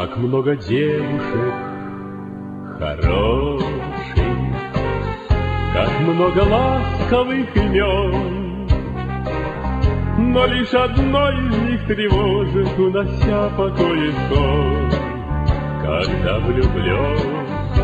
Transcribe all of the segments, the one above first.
Как много девушек хороших, как много ласковых имен, но лишь одно из них тревожит, унося покой и сон. Когда влюблен,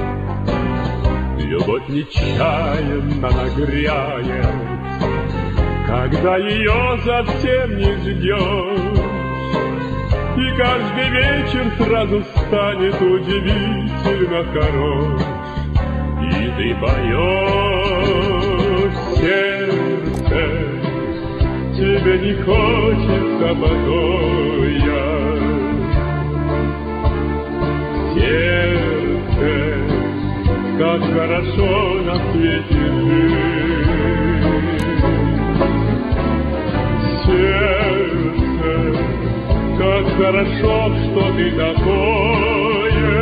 любовь нечаянно нагрянет, когда ее совсем не ждешь, и каждый вечер сразу станет удивительно хорош. И ты поешь, сердце, тебе не хочется покоя. Сердце, как хорошо на свете жить. Сердце, как хорошо, что ты такое.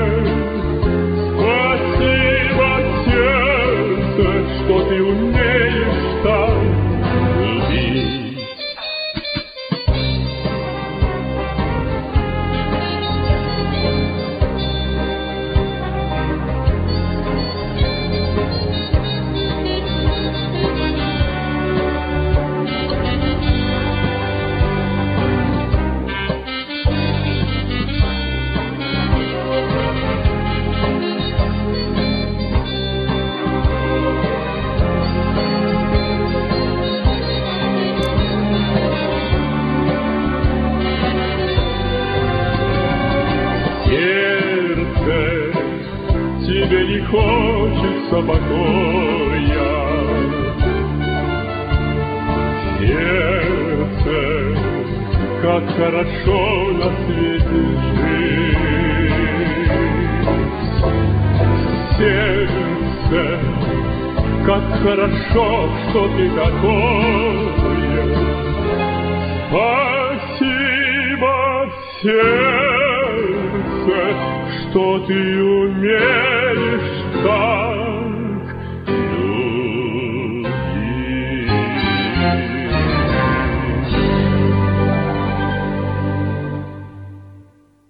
Спасибо, сердце, что ты умеешь так любить. Тебе не хочется покоя. Сердце, как хорошо на свете жить. Сердце, как хорошо, что ты такое. Спасибо, сердце, что ты умеешь